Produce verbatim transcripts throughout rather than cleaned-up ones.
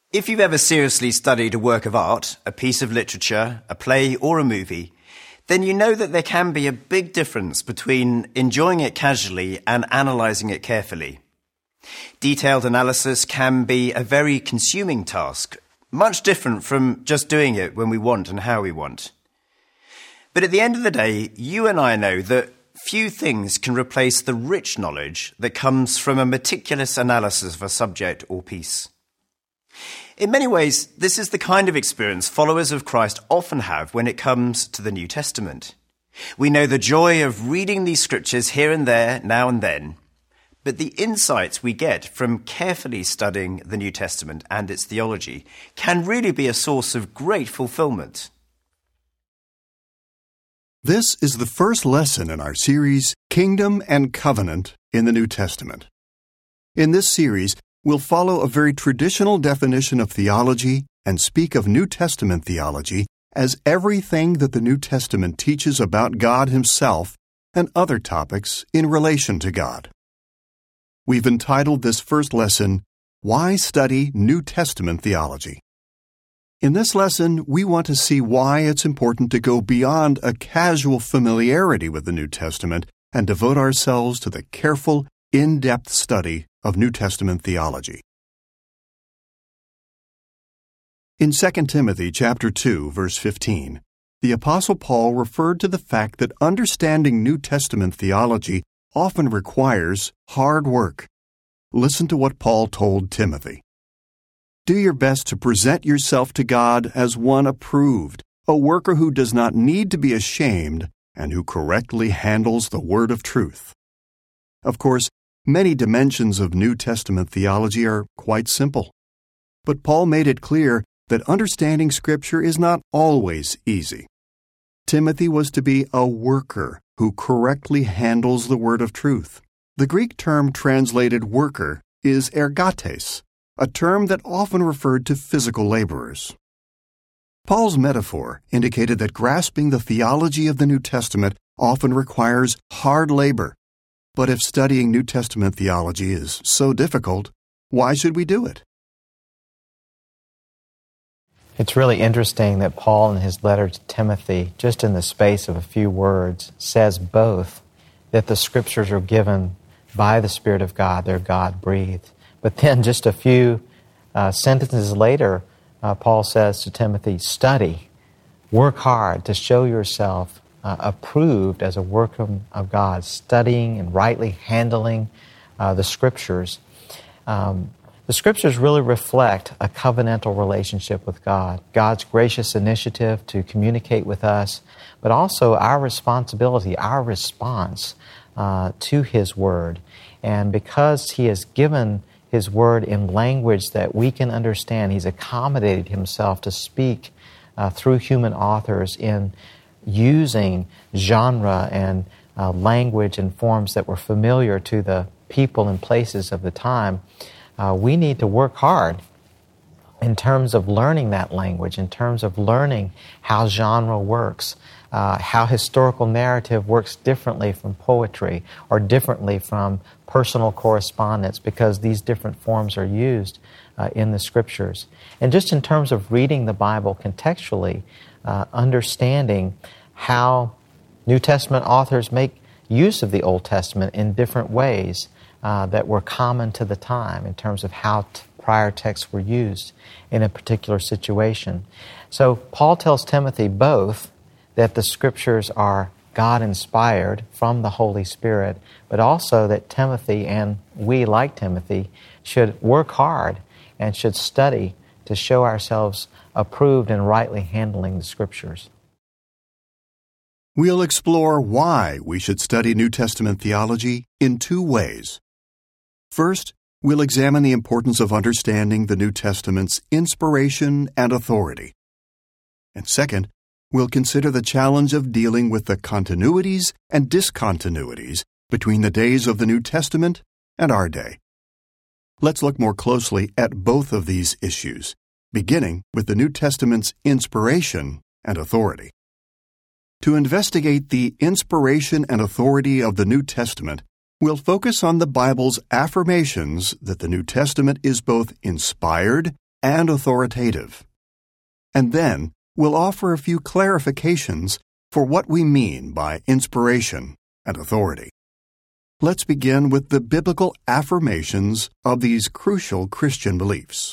If you've ever seriously studied a work of art, a piece of literature, a play or a movie, then you know that there can be a big difference between enjoying it casually and analysing it carefully. Detailed analysis can be a very consuming task, much different from just doing it when we want and how we want. But at the end of the day, you and I know that few things can replace the rich knowledge that comes from a meticulous analysis of a subject or piece. In many ways, this is the kind of experience followers of Christ often have when it comes to the New Testament. We know the joy of reading these scriptures here and there, now and then, but the insights we get from carefully studying the New Testament and its theology can really be a source of great fulfillment. This is the first lesson in our series, Kingdom and Covenant in the New Testament. In this series, we'll follow a very traditional definition of theology and speak of New Testament theology as everything that the New Testament teaches about God Himself and other topics in relation to God. We've entitled this first lesson, Why Study New Testament Theology? In this lesson, we want to see why it's important to go beyond a casual familiarity with the New Testament and devote ourselves to the careful, in-depth study of New Testament theology. In Second Timothy chapter two, verse fifteen, the Apostle Paul referred to the fact that understanding New Testament theology often requires hard work. Listen to what Paul told Timothy. Do your best to present yourself to God as one approved, a worker who does not need to be ashamed and who correctly handles the word of truth. Of course, many dimensions of New Testament theology are quite simple. But Paul made it clear that understanding Scripture is not always easy. Timothy was to be a worker who correctly handles the word of truth. The Greek term translated worker is ergates, a term that often referred to physical laborers. Paul's metaphor indicated that grasping the theology of the New Testament often requires hard labor. But if studying New Testament theology is so difficult, why should we do it? It's really interesting that Paul, in his letter to Timothy, just in the space of a few words, says both that the Scriptures are given by the Spirit of God, they're God-breathed. But then just a few uh, sentences later, uh, Paul says to Timothy, study, work hard to show yourself uh, approved as a worker of God, studying and rightly handling uh, the Scriptures. Um, The Scriptures really reflect a covenantal relationship with God, God's gracious initiative to communicate with us, but also our responsibility, our response uh, to His Word. And because He has given His Word in language that we can understand, He's accommodated Himself to speak uh, through human authors in using genre and uh, language and forms that were familiar to the people and places of the time. Uh, we need to work hard in terms of learning that language, in terms of learning how genre works, uh, how historical narrative works differently from poetry or differently from personal correspondence, because these different forms are used uh, in the Scriptures. And just in terms of reading the Bible contextually, uh, understanding how New Testament authors make use of the Old Testament in different ways Uh, that were common to the time in terms of how t- prior texts were used in a particular situation. So Paul tells Timothy both that the Scriptures are God-inspired from the Holy Spirit, but also that Timothy, and we like Timothy, should work hard and should study to show ourselves approved in rightly handling the Scriptures. We'll explore why we should study New Testament theology in two ways. First, we'll examine the importance of understanding the New Testament's inspiration and authority. And second, we'll consider the challenge of dealing with the continuities and discontinuities between the days of the New Testament and our day. Let's look more closely at both of these issues, beginning with the New Testament's inspiration and authority. To investigate the inspiration and authority of the New Testament, we'll focus on the Bible's affirmations that the New Testament is both inspired and authoritative. And then we'll offer a few clarifications for what we mean by inspiration and authority. Let's begin with the biblical affirmations of these crucial Christian beliefs.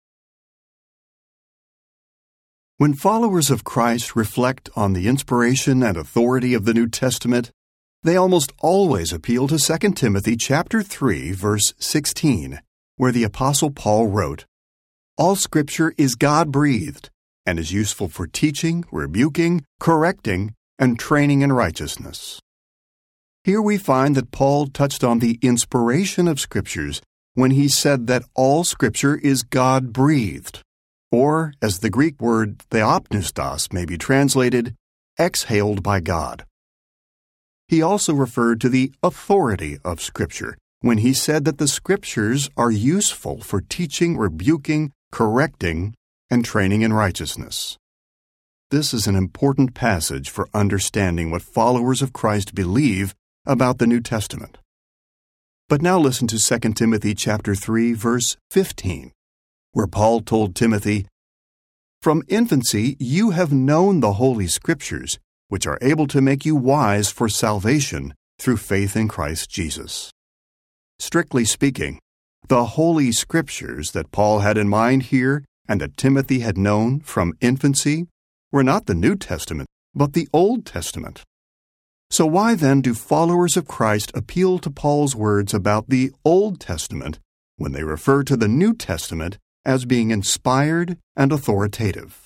When followers of Christ reflect on the inspiration and authority of the New Testament, they almost always appeal to Second Timothy chapter three, verse sixteen, where the Apostle Paul wrote, "All Scripture is God-breathed and is useful for teaching, rebuking, correcting, and training in righteousness." Here we find that Paul touched on the inspiration of Scriptures when he said that all Scripture is God-breathed, or, as the Greek word theopneustos may be translated, exhaled by God. He also referred to the authority of Scripture when he said that the Scriptures are useful for teaching, rebuking, correcting, and training in righteousness. This is an important passage for understanding what followers of Christ believe about the New Testament. But now listen to Second Timothy chapter three, verse fifteen, where Paul told Timothy, "From infancy you have known the Holy Scriptures, which are able to make you wise for salvation through faith in Christ Jesus." Strictly speaking, the Holy Scriptures that Paul had in mind here and that Timothy had known from infancy were not the New Testament, but the Old Testament. So why then do followers of Christ appeal to Paul's words about the Old Testament when they refer to the New Testament as being inspired and authoritative?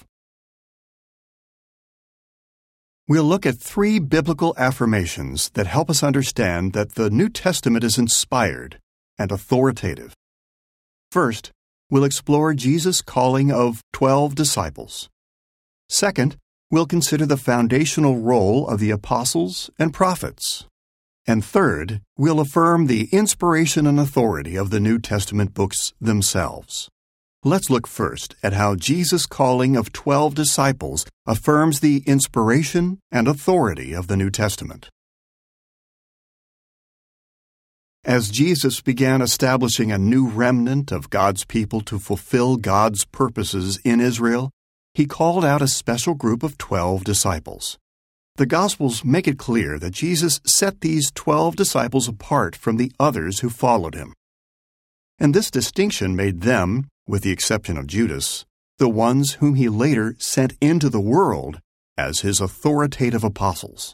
We'll look at three biblical affirmations that help us understand that the New Testament is inspired and authoritative. First, we'll explore Jesus' calling of twelve disciples. Second, we'll consider the foundational role of the apostles and prophets. And third, we'll affirm the inspiration and authority of the New Testament books themselves. Let's look first at how Jesus' calling of twelve disciples affirms the inspiration and authority of the New Testament. As Jesus began establishing a new remnant of God's people to fulfill God's purposes in Israel, He called out a special group of twelve disciples. The Gospels make it clear that Jesus set these twelve disciples apart from the others who followed Him. And this distinction made them, with the exception of Judas, the ones whom He later sent into the world as His authoritative apostles.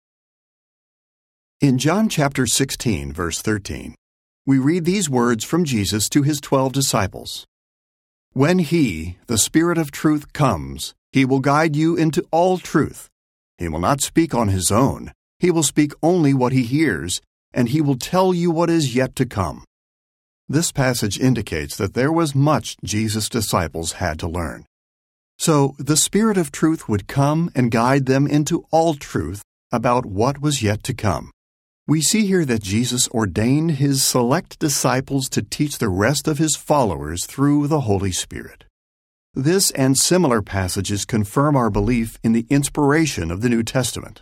In John chapter sixteen, verse thirteen, we read these words from Jesus to His twelve disciples. "When He, the Spirit of truth, comes, He will guide you into all truth. He will not speak on His own. He will speak only what He hears, and He will tell you what is yet to come." This passage indicates that there was much Jesus' disciples had to learn. So the Spirit of truth would come and guide them into all truth about what was yet to come. We see here that Jesus ordained His select disciples to teach the rest of His followers through the Holy Spirit. This and similar passages confirm our belief in the inspiration of the New Testament.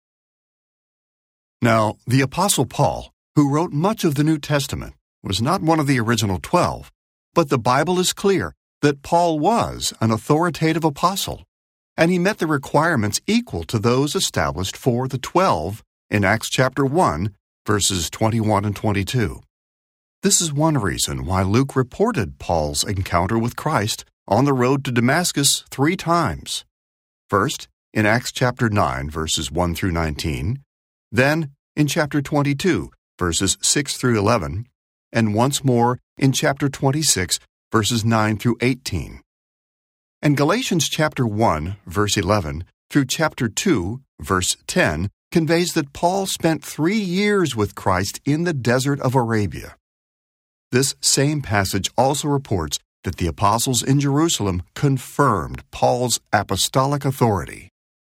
Now, the Apostle Paul, who wrote much of the New Testament, was not one of the original twelve, but the Bible is clear that Paul was an authoritative apostle, and he met the requirements equal to those established for the twelve in Acts chapter one, verses twenty-one and twenty-two. This is one reason why Luke reported Paul's encounter with Christ on the road to Damascus three times. First, in Acts chapter nine, verses one through nineteen, then in chapter twenty-two, verses six through eleven, and once more in chapter twenty-six, verses nine through eighteen. And Galatians chapter one, verse eleven, through chapter two, verse ten, conveys that Paul spent three years with Christ in the desert of Arabia. This same passage also reports that the apostles in Jerusalem confirmed Paul's apostolic authority.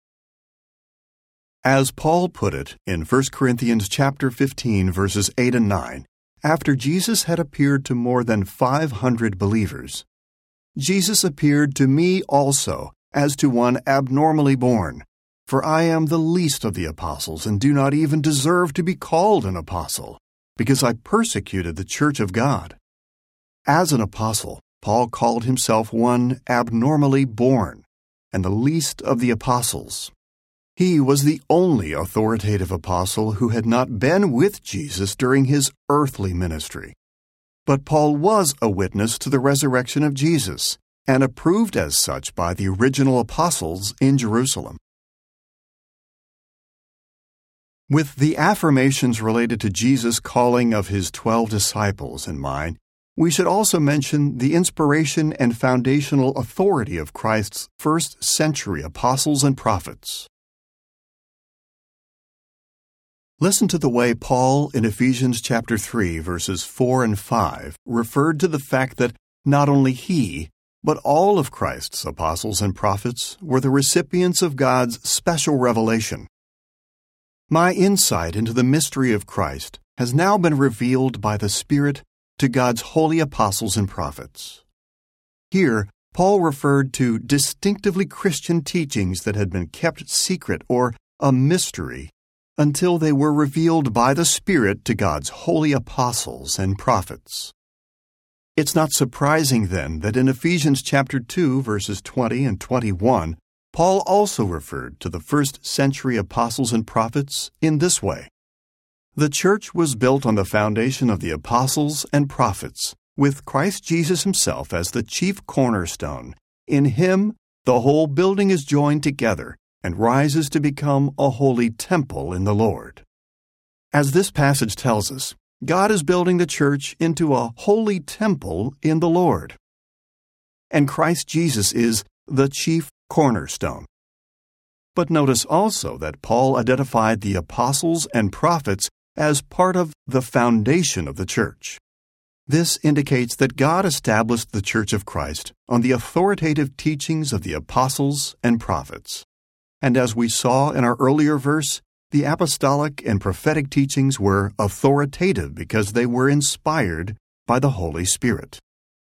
As Paul put it in First Corinthians chapter fifteen, verses eight and nine, after Jesus had appeared to more than five hundred believers, Jesus appeared to me also as to one abnormally born. For I am the least of the apostles and do not even deserve to be called an apostle, because I persecuted the church of God. As an apostle, Paul called himself one abnormally born, and the least of the apostles. He was the only authoritative apostle who had not been with Jesus during his earthly ministry. But Paul was a witness to the resurrection of Jesus, and approved as such by the original apostles in Jerusalem. With the affirmations related to Jesus' calling of his twelve disciples in mind, we should also mention the inspiration and foundational authority of Christ's first century apostles and prophets. Listen to the way Paul in Ephesians chapter three, verses four and five, referred to the fact that not only he, but all of Christ's apostles and prophets were the recipients of God's special revelation. My insight into the mystery of Christ has now been revealed by the Spirit to God's holy apostles and prophets. Here, Paul referred to distinctively Christian teachings that had been kept secret or a mystery until they were revealed by the Spirit to God's holy apostles and prophets. It's not surprising, then, that in Ephesians chapter two, verses twenty and twenty-one, Paul also referred to the first century apostles and prophets in this way. The church was built on the foundation of the apostles and prophets, with Christ Jesus himself as the chief cornerstone. In him, the whole building is joined together and rises to become a holy temple in the Lord. As this passage tells us, God is building the church into a holy temple in the Lord. And Christ Jesus is the chief cornerstone. But notice also that Paul identified the apostles and prophets as part of the foundation of the church. This indicates that God established the Church of Christ on the authoritative teachings of the apostles and prophets. And as we saw in our earlier verse, the apostolic and prophetic teachings were authoritative because they were inspired by the Holy Spirit.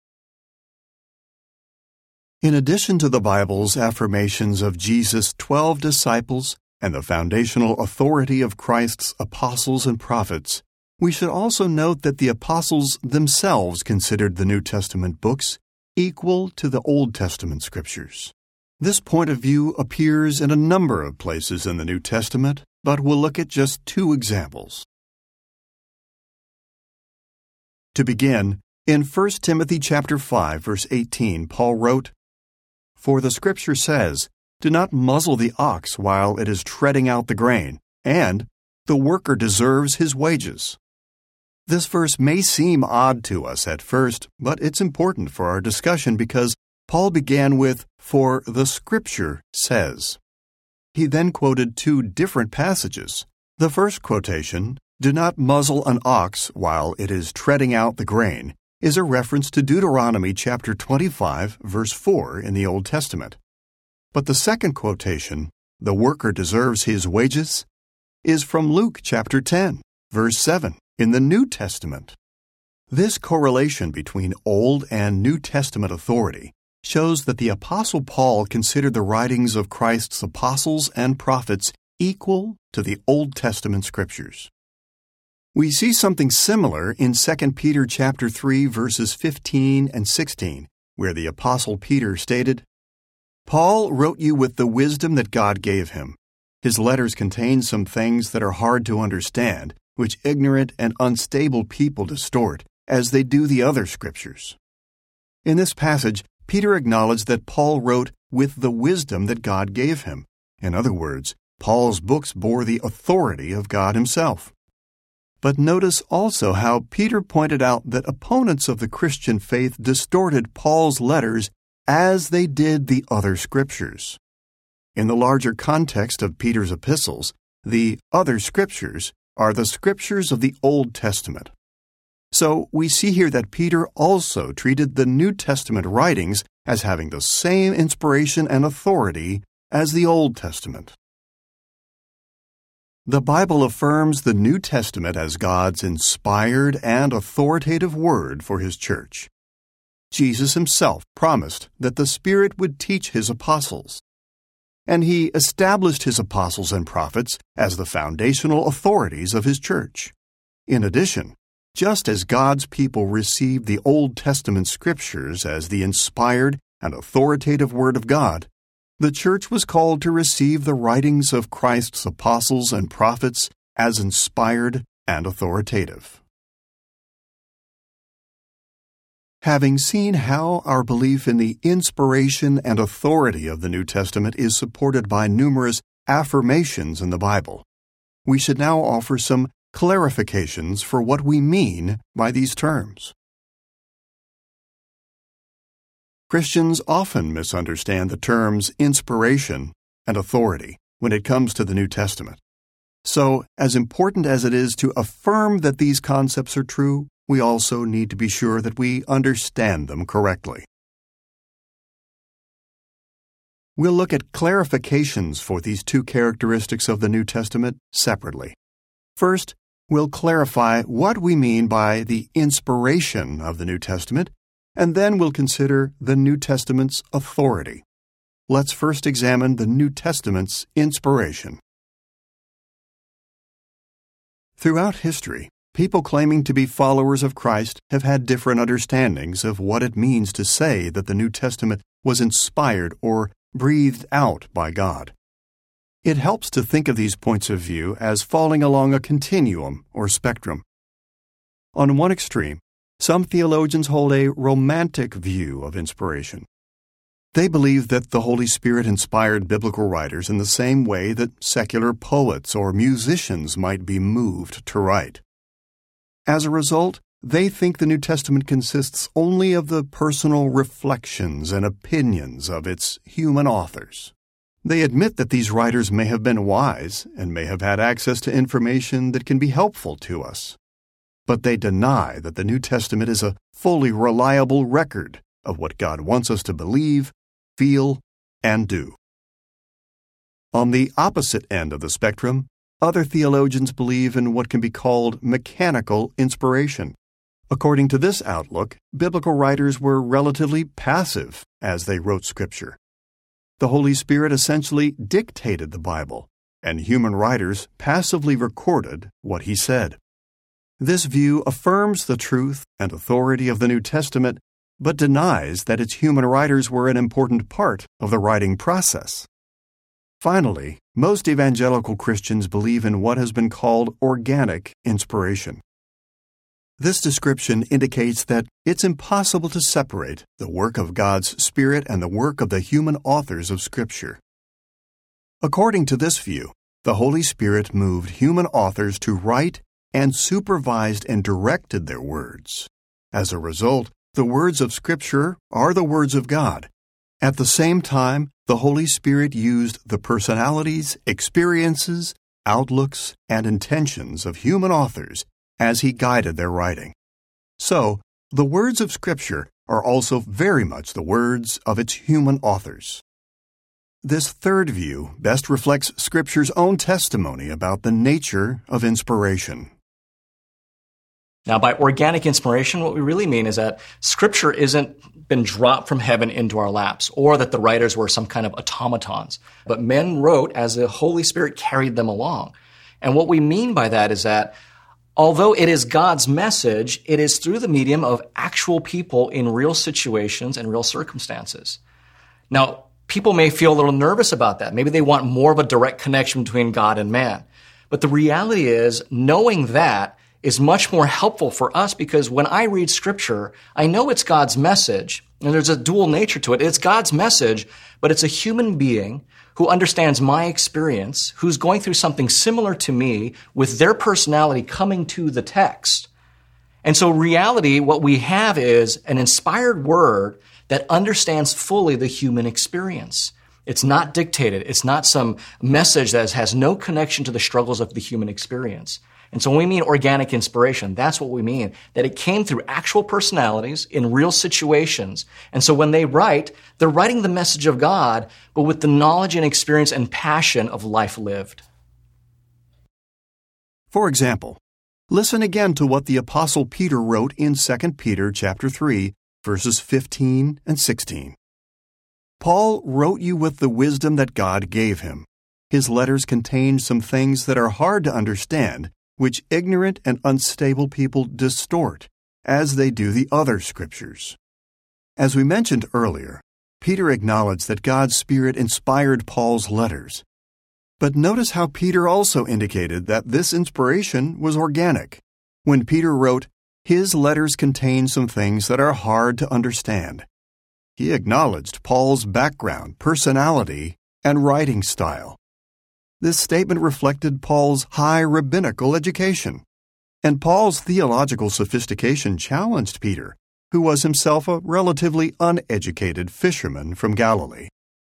In addition to the Bible's affirmations of Jesus' twelve disciples and the foundational authority of Christ's apostles and prophets, we should also note that the apostles themselves considered the New Testament books equal to the Old Testament scriptures. This point of view appears in a number of places in the New Testament, but we'll look at just two examples. To begin, in First Timothy chapter five, verse eighteen, Paul wrote, "For the Scripture says, 'Do not muzzle the ox while it is treading out the grain,' and 'the worker deserves his wages.'" This verse may seem odd to us at first, but it's important for our discussion because Paul began with, "For the Scripture says." He then quoted two different passages. The first quotation, "Do not muzzle an ox while it is treading out the grain," is a reference to Deuteronomy chapter twenty-five, verse four in the Old Testament. But the second quotation, "The worker deserves his wages," is from Luke chapter ten, verse seven in the New Testament. This correlation between Old and New Testament authority shows that the Apostle Paul considered the writings of Christ's apostles and prophets equal to the Old Testament scriptures. We see something similar in Second Peter chapter three, verses fifteen and sixteen, where the Apostle Peter stated, "Paul wrote you with the wisdom that God gave him. His letters contain some things that are hard to understand, which ignorant and unstable people distort, as they do the other scriptures." In this passage, Peter acknowledged that Paul wrote with the wisdom that God gave him. In other words, Paul's books bore the authority of God himself. But notice also how Peter pointed out that opponents of the Christian faith distorted Paul's letters as they did the other scriptures. In the larger context of Peter's epistles, the other scriptures are the scriptures of the Old Testament. So we see here that Peter also treated the New Testament writings as having the same inspiration and authority as the Old Testament. The Bible affirms the New Testament as God's inspired and authoritative word for His church. Jesus Himself promised that the Spirit would teach His apostles, and He established His apostles and prophets as the foundational authorities of His church. In addition, Just as God's people received the Old Testament scriptures as the inspired and authoritative Word of God, the church was called to receive the writings of Christ's apostles and prophets as inspired and authoritative. Having seen how our belief in the inspiration and authority of the New Testament is supported by numerous affirmations in the Bible, we should now offer some clarifications for what we mean by these terms. Christians often misunderstand the terms inspiration and authority when it comes to the New Testament. So, as important as it is to affirm that these concepts are true, we also need to be sure that we understand them correctly. We'll look at clarifications for these two characteristics of the New Testament separately. First, we'll clarify what we mean by the inspiration of the New Testament, and then we'll consider the New Testament's authority. Let's first examine the New Testament's inspiration. Throughout history, people claiming to be followers of Christ have had different understandings of what it means to say that the New Testament was inspired or breathed out by God. It helps to think of these points of view as falling along a continuum or spectrum. On one extreme, some theologians hold a romantic view of inspiration. They believe that the Holy Spirit inspired biblical writers in the same way that secular poets or musicians might be moved to write. As a result, they think the New Testament consists only of the personal reflections and opinions of its human authors. They admit that these writers may have been wise and may have had access to information that can be helpful to us. But they deny that the New Testament is a fully reliable record of what God wants us to believe, feel, and do. On the opposite end of the spectrum, other theologians believe in what can be called mechanical inspiration. According to this outlook, biblical writers were relatively passive as they wrote Scripture. The Holy Spirit essentially dictated the Bible, and human writers passively recorded what He said. This view affirms the truth and authority of the New Testament, but denies that its human writers were an important part of the writing process. Finally, most evangelical Christians believe in what has been called organic inspiration. This description indicates that it's impossible to separate the work of God's Spirit and the work of the human authors of Scripture. According to this view, the Holy Spirit moved human authors to write and supervised and directed their words. As a result, the words of Scripture are the words of God. At the same time, the Holy Spirit used the personalities, experiences, outlooks, and intentions of human authors as He guided their writing. So, the words of Scripture are also very much the words of its human authors. This third view best reflects Scripture's own testimony about the nature of inspiration. Now, by organic inspiration, what we really mean is that Scripture isn't been dropped from heaven into our laps, or that the writers were some kind of automatons, but men wrote as the Holy Spirit carried them along. And what we mean by that is that although it is God's message, it is through the medium of actual people in real situations and real circumstances. Now, people may feel a little nervous about that. Maybe they want more of a direct connection between God and man. But the reality is, knowing that is much more helpful for us, because when I read Scripture, I know it's God's message, and there's a dual nature to it. It's God's message, but it's a human being who understands my experience, who's going through something similar to me with their personality coming to the text. And so reality, what we have is an inspired word that understands fully the human experience. It's not dictated. It's not some message that has no connection to the struggles of the human experience. And so when we mean organic inspiration, that's what we mean, that it came through actual personalities in real situations. And so when they write, they're writing the message of God, but with the knowledge and experience and passion of life lived. For example, listen again to what the Apostle Peter wrote in Second Peter chapter three, verses fifteen and sixteen. Paul wrote you with the wisdom that God gave him. His letters contain some things that are hard to understand, which ignorant and unstable people distort, as they do the other Scriptures. As we mentioned earlier, Peter acknowledged that God's Spirit inspired Paul's letters. But notice how Peter also indicated that this inspiration was organic. When Peter wrote, his letters contain some things that are hard to understand. He acknowledged Paul's background, personality, and writing style. This statement reflected Paul's high rabbinical education, and Paul's theological sophistication challenged Peter, who was himself a relatively uneducated fisherman from Galilee.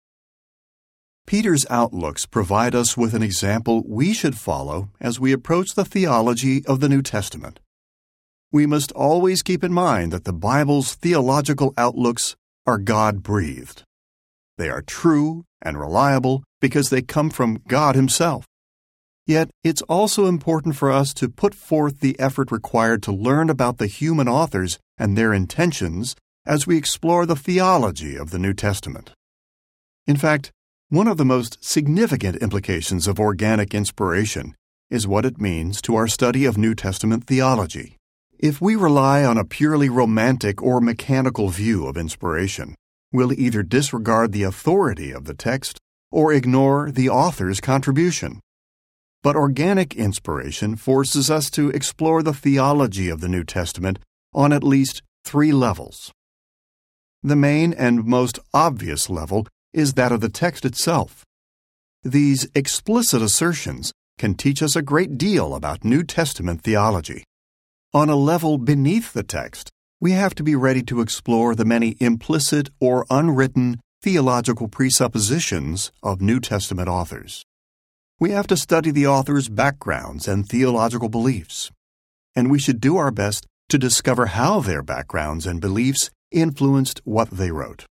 Peter's outlooks provide us with an example we should follow as we approach the theology of the New Testament. We must always keep in mind that the Bible's theological outlooks are God-breathed. They are true and reliable because they come from God Himself. Yet, it's also important for us to put forth the effort required to learn about the human authors and their intentions as we explore the theology of the New Testament. In fact, one of the most significant implications of organic inspiration is what it means to our study of New Testament theology. If we rely on a purely romantic or mechanical view of inspiration, we'll either disregard the authority of the text or ignore the author's contribution. But organic inspiration forces us to explore the theology of the New Testament on at least three levels. The main and most obvious level is that of the text itself. These explicit assertions can teach us a great deal about New Testament theology. On a level beneath the text, we have to be ready to explore the many implicit or unwritten theological presuppositions of New Testament authors. We have to study the authors' backgrounds and theological beliefs, and we should do our best to discover how their backgrounds and beliefs influenced what they wrote.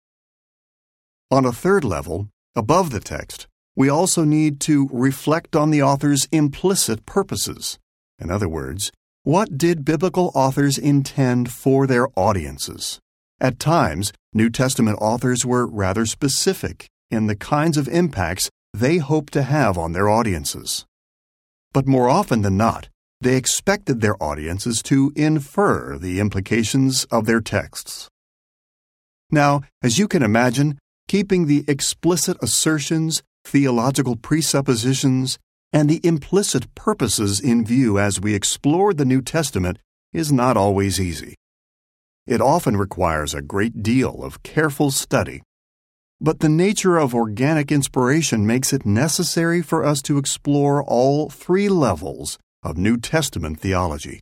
On a third level, above the text, we also need to reflect on the author's implicit purposes. In other words, what did biblical authors intend for their audiences? At times, New Testament authors were rather specific in the kinds of impacts they hoped to have on their audiences. But more often than not, they expected their audiences to infer the implications of their texts. Now, as you can imagine, keeping the explicit assertions, theological presuppositions, and the implicit purposes in view as we explore the New Testament is not always easy. It often requires a great deal of careful study. But the nature of organic inspiration makes it necessary for us to explore all three levels of New Testament theology.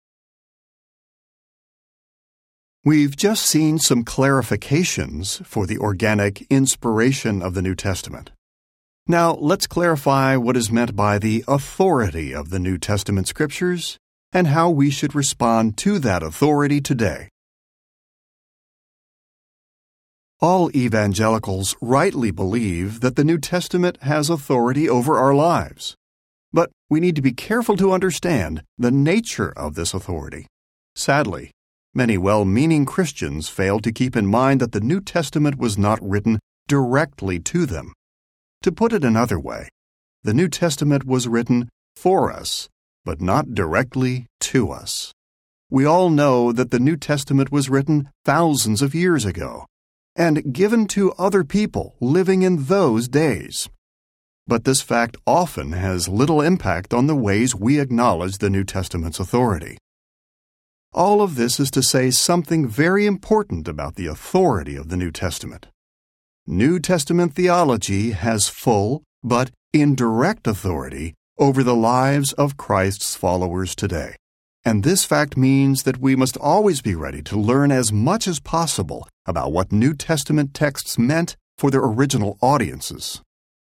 We've just seen some clarifications for the organic inspiration of the New Testament. Now, let's clarify what is meant by the authority of the New Testament Scriptures and how we should respond to that authority today. All evangelicals rightly believe that the New Testament has authority over our lives. But we need to be careful to understand the nature of this authority. Sadly, many well-meaning Christians fail to keep in mind that the New Testament was not written directly to them. To put it another way, the New Testament was written for us, but not directly to us. We all know that the New Testament was written thousands of years ago and given to other people living in those days. But this fact often has little impact on the ways we acknowledge the New Testament's authority. All of this is to say something very important about the authority of the New Testament. New Testament theology has full but indirect authority over the lives of Christ's followers today. And this fact means that we must always be ready to learn as much as possible about what New Testament texts meant for their original audiences.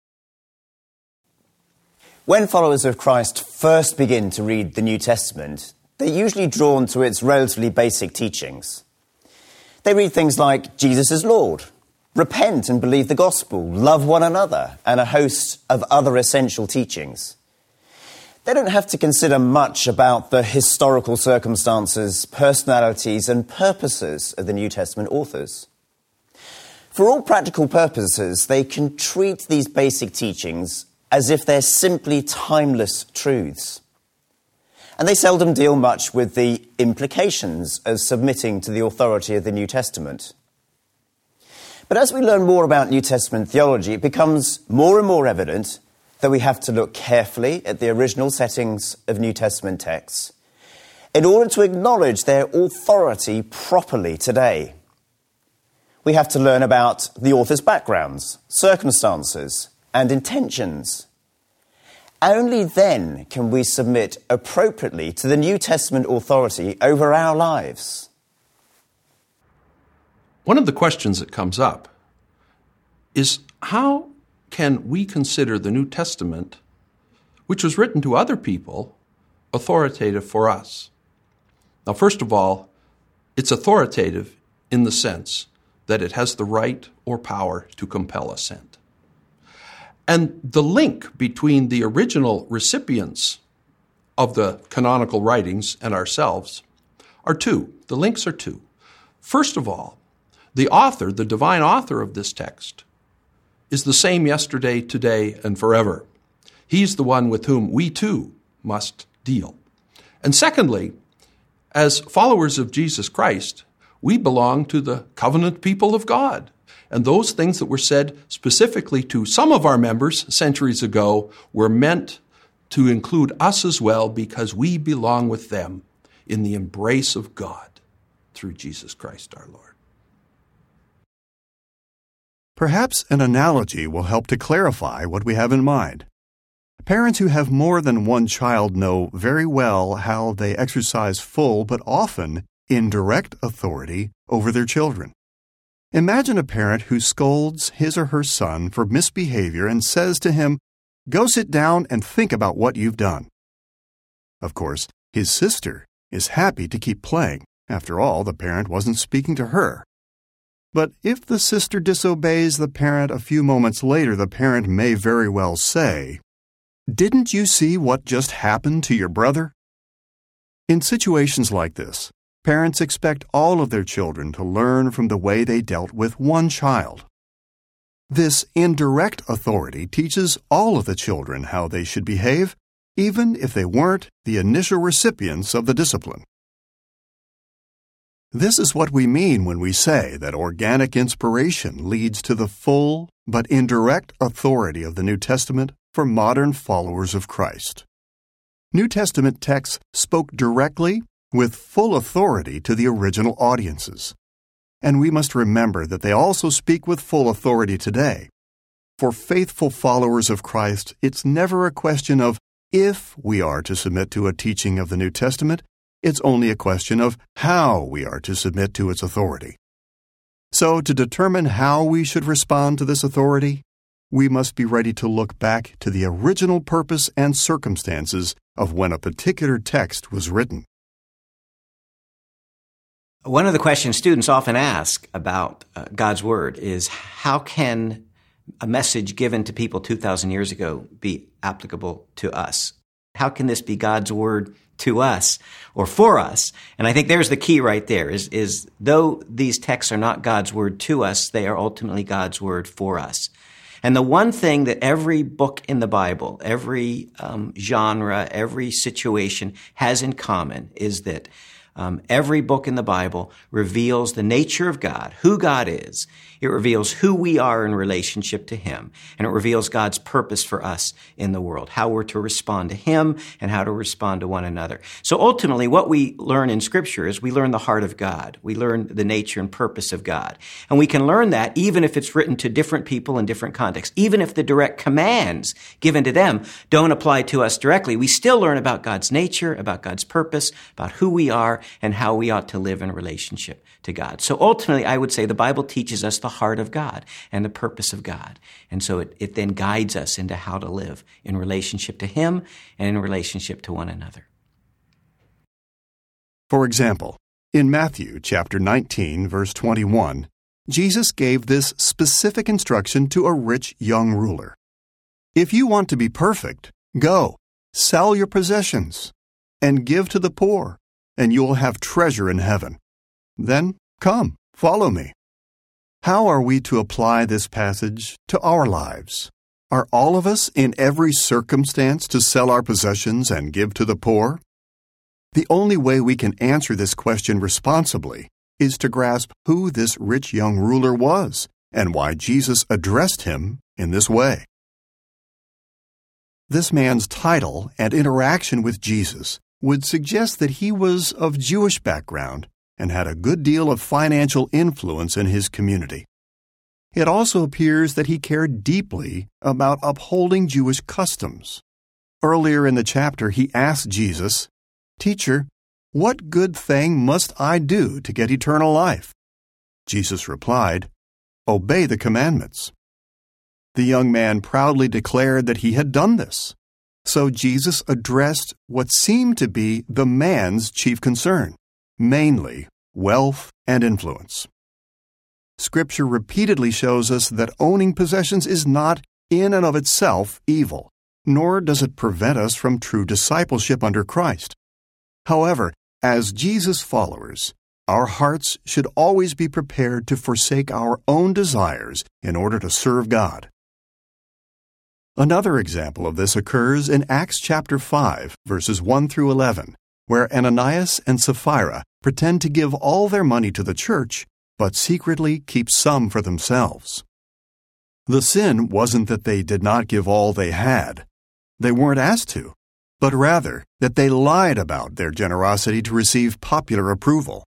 When followers of Christ first begin to read the New Testament, they're usually drawn to its relatively basic teachings. They read things like Jesus is Lord, repent and believe the gospel, love one another, and a host of other essential teachings. They don't have to consider much about the historical circumstances, personalities, and purposes of the New Testament authors. For all practical purposes, they can treat these basic teachings as if they're simply timeless truths. And they seldom deal much with the implications of submitting to the authority of the New Testament. But as we learn more about New Testament theology, it becomes more and more evident that we have to look carefully at the original settings of New Testament texts in order to acknowledge their authority properly today. We have to learn about the author's backgrounds, circumstances, and intentions. Only then can we submit appropriately to the New Testament authority over our lives. One of the questions that comes up is how can we consider the New Testament, which was written to other people, authoritative for us? Now, first of all, it's authoritative in the sense that it has the right or power to compel assent. And the link between the original recipients of the canonical writings and ourselves are two. The links are two. First of all, the author, the divine author of this text, is the same yesterday, today, and forever. He's the one with whom we too must deal. And secondly, as followers of Jesus Christ, we belong to the covenant people of God. And those things that were said specifically to some of our members centuries ago were meant to include us as well because we belong with them in the embrace of God through Jesus Christ our Lord. Perhaps an analogy will help to clarify what we have in mind. Parents who have more than one child know very well how they exercise full but often indirect authority over their children. Imagine a parent who scolds his or her son for misbehavior and says to him, "Go sit down and think about what you've done." Of course, his sister is happy to keep playing. After all, the parent wasn't speaking to her. But if the sister disobeys the parent a few moments later, the parent may very well say, "Didn't you see what just happened to your brother?" In situations like this, parents expect all of their children to learn from the way they dealt with one child. This indirect authority teaches all of the children how they should behave, even if they weren't the initial recipients of the discipline. This is what we mean when we say that organic inspiration leads to the full but indirect authority of the New Testament for modern followers of Christ. New Testament texts spoke directly with full authority to the original audiences. And we must remember that they also speak with full authority today. For faithful followers of Christ, it's never a question of if we are to submit to a teaching of the New Testament. It's only a question of how we are to submit to its authority. So, to determine how we should respond to this authority, we must be ready to look back to the original purpose and circumstances of when a particular text was written. One of the questions students often ask about uh, God's Word is how can a message given to people two thousand years ago be applicable to us? How can this be God's Word to us or for us? And I think there's the key right there is, is though these texts are not God's Word to us, they are ultimately God's Word for us. And the one thing that every book in the Bible, every um, genre, every situation has in common is that Um, every book in the Bible reveals the nature of God, who God is. It reveals who we are in relationship to Him. And it reveals God's purpose for us in the world, how we're to respond to Him and how to respond to one another. So ultimately, what we learn in Scripture is we learn the heart of God. We learn the nature and purpose of God. And we can learn that even if it's written to different people in different contexts. Even if the direct commands given to them don't apply to us directly, we still learn about God's nature, about God's purpose, about who we are, and how we ought to live in relationship to God. So ultimately, I would say the Bible teaches us the heart of God and the purpose of God. And so it, it then guides us into how to live in relationship to Him and in relationship to one another. For example, in Matthew chapter nineteen, verse twenty-one, Jesus gave this specific instruction to a rich young ruler. "If you want to be perfect, go, sell your possessions, and give to the poor, and you will have treasure in heaven. Then come, follow me." How are we to apply this passage to our lives? Are all of us in every circumstance to sell our possessions and give to the poor? The only way we can answer this question responsibly is to grasp who this rich young ruler was and why Jesus addressed him in this way. This man's title and interaction with Jesus would suggest that he was of Jewish background and had a good deal of financial influence in his community. It also appears that he cared deeply about upholding Jewish customs. Earlier in the chapter, he asked Jesus, "Teacher, what good thing must I do to get eternal life?" Jesus replied, "Obey the commandments." The young man proudly declared that he had done this. So Jesus addressed what seemed to be the man's chief concern, mainly wealth and influence. Scripture repeatedly shows us that owning possessions is not in and of itself evil, nor does it prevent us from true discipleship under Christ. However, as Jesus followers, our hearts should always be prepared to forsake our own desires in order to serve God. Another example of this occurs in Acts chapter five, verses one through eleven, where Ananias and Sapphira pretend to give all their money to the church, but secretly keep some for themselves. The sin wasn't that they did not give all they had. They weren't asked to, but rather that they lied about their generosity to receive popular approval.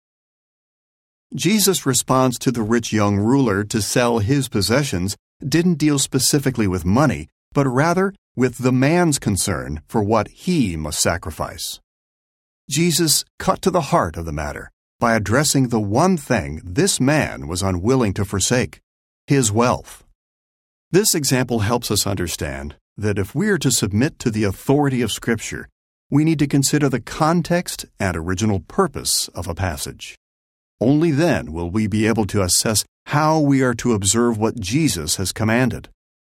Jesus' response to the rich young ruler to sell his possessions didn't deal specifically with money, but rather with the man's concern for what he must sacrifice. Jesus cut to the heart of the matter by addressing the one thing this man was unwilling to forsake, his wealth. This example helps us understand that if we are to submit to the authority of Scripture, we need to consider the context and original purpose of a passage. Only then will we be able to assess how we are to observe what Jesus has commanded.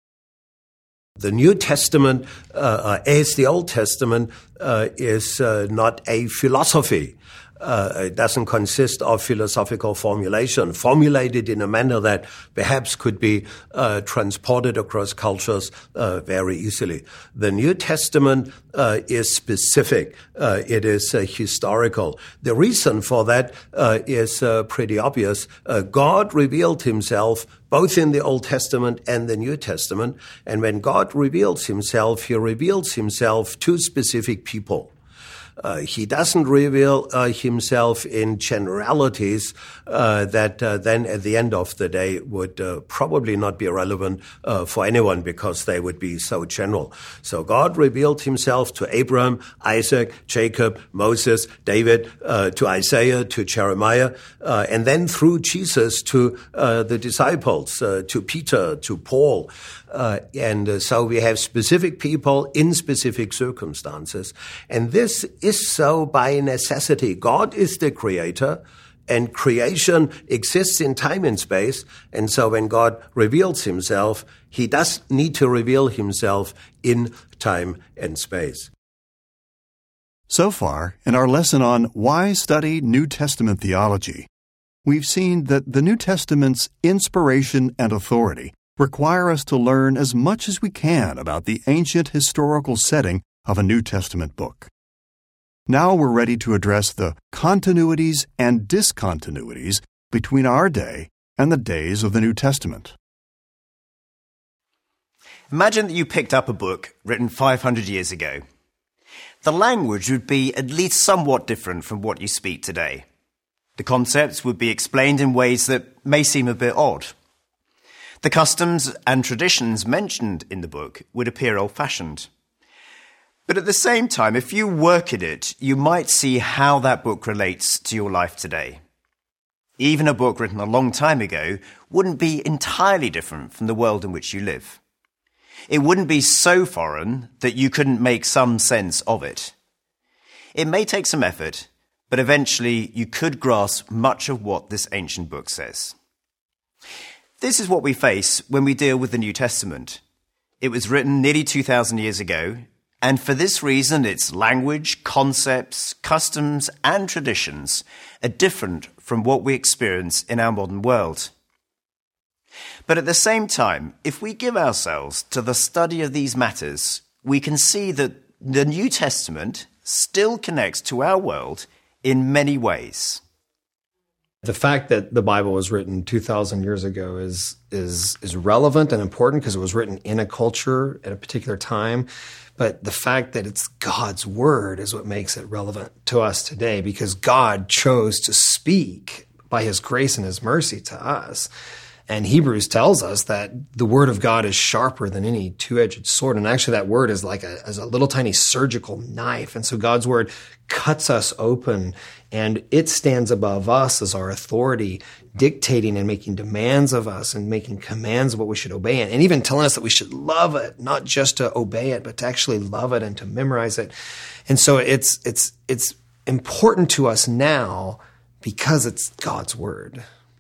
The New Testament, uh, as the Old Testament, uh, is uh, not a philosophy. Uh, it doesn't consist of philosophical formulation, formulated in a manner that perhaps could be uh, transported across cultures uh, very easily. The New Testament uh, is specific. Uh, it is uh, historical. The reason for that uh, is uh, pretty obvious. Uh, God revealed himself both in the Old Testament and the New Testament. And when God reveals himself, he reveals himself to specific people. Uh, he doesn't reveal uh, himself in generalities uh, that uh, then at the end of the day would uh, probably not be relevant uh, for anyone because they would be so general. So God revealed himself to Abraham, Isaac, Jacob, Moses, David, uh, to Isaiah, to Jeremiah, uh, and then through Jesus to uh, the disciples, uh, to Peter, to Paul. Uh, and uh, so we have specific people in specific circumstances. And this is so by necessity. God is the creator, and creation exists in time and space. And so when God reveals himself, he does need to reveal himself in time and space. So far, in our lesson on Why Study New Testament Theology, we've seen that the New Testament's inspiration and authority require us to learn as much as we can about the ancient historical setting of a New Testament book. Now we're ready to address the continuities and discontinuities between our day and the days of the New Testament. Imagine that you picked up a book written five hundred years ago. The language would be at least somewhat different from what you speak today. The concepts would be explained in ways that may seem a bit odd. The customs and traditions mentioned in the book would appear old-fashioned. But at the same time, if you work at it, you might see how that book relates to your life today. Even a book written a long time ago wouldn't be entirely different from the world in which you live. It wouldn't be so foreign that you couldn't make some sense of it. It may take some effort, but eventually you could grasp much of what this ancient book says. This is what we face when we deal with the New Testament. It was written nearly two thousand years ago, and for this reason its language, concepts, customs, and traditions are different from what we experience in our modern world. But at the same time, if we give ourselves to the study of these matters, we can see that the New Testament, still connects to our world in many ways. The fact that the Bible was written two thousand years ago is is is relevant and important because it was written in a culture at a particular time. But the fact that it's God's word is what makes it relevant to us today, because God chose to speak by his grace and his mercy to us. And Hebrews tells us that the word of God is sharper than any two-edged sword. And actually that word is like a, as a little tiny surgical knife. And so God's word cuts us open, and it stands above us as our authority, dictating and making demands of us and making commands of what we should obey it, and even telling us that we should love it, not just to obey it, but to actually love it and to memorize it. And so it's, it's, it's important to us now because it's God's word.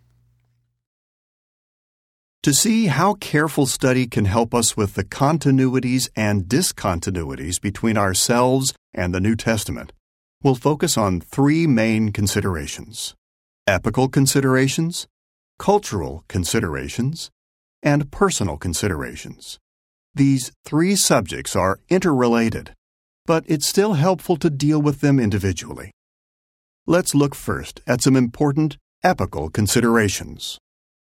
To see how careful study can help us with the continuities and discontinuities between ourselves and the New Testament, we'll focus on three main considerations: epical considerations, cultural considerations, and personal considerations. These three subjects are interrelated, but it's still helpful to deal with them individually. Let's look first at some important epical considerations.